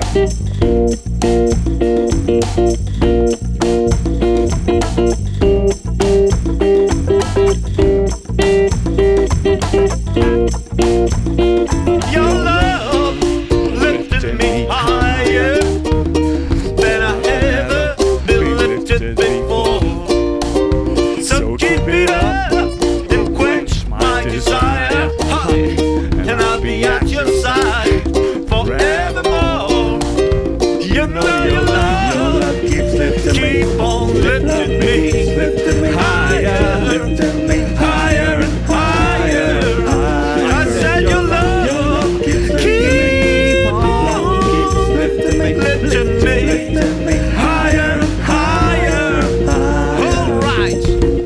Your love lifted me higher than I ever been lifted before. So keep it up and quench my desire, and I'll be at your side forevermore. You know your love keep on lifting me higher, higher and higher. I said your love keep on lifting me higher and higher. All right.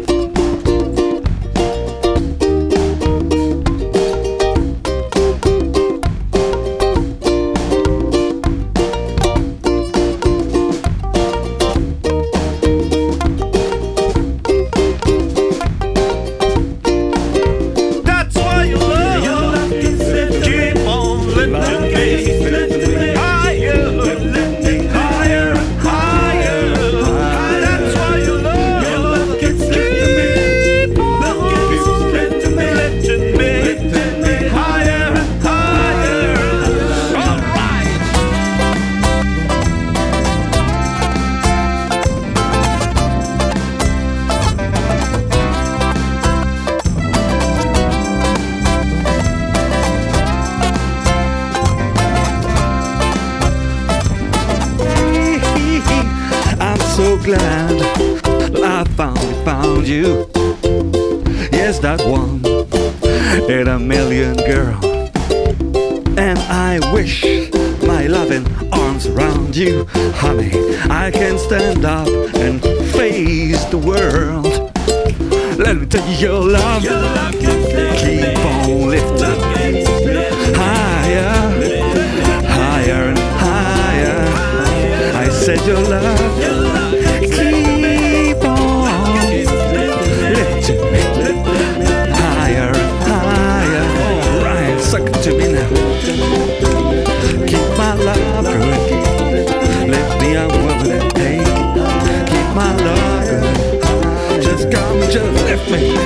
That's why your love keep on lifting me higher, higher and higher. That's why your love keep on lifting me higher and higher. All right. I'm so glad that I found you. Yes, that one in a million girl. And I wish my loving arms around you, honey. I can stand up and face the world. Let me tell you, your love keep on lifting higher, higher and higher. I said your love keep on lifting me higher and higher. All right, suck it to me now. Keep my love good. Let me, I'm willing to take it. Keep my love good. Just come, just lift me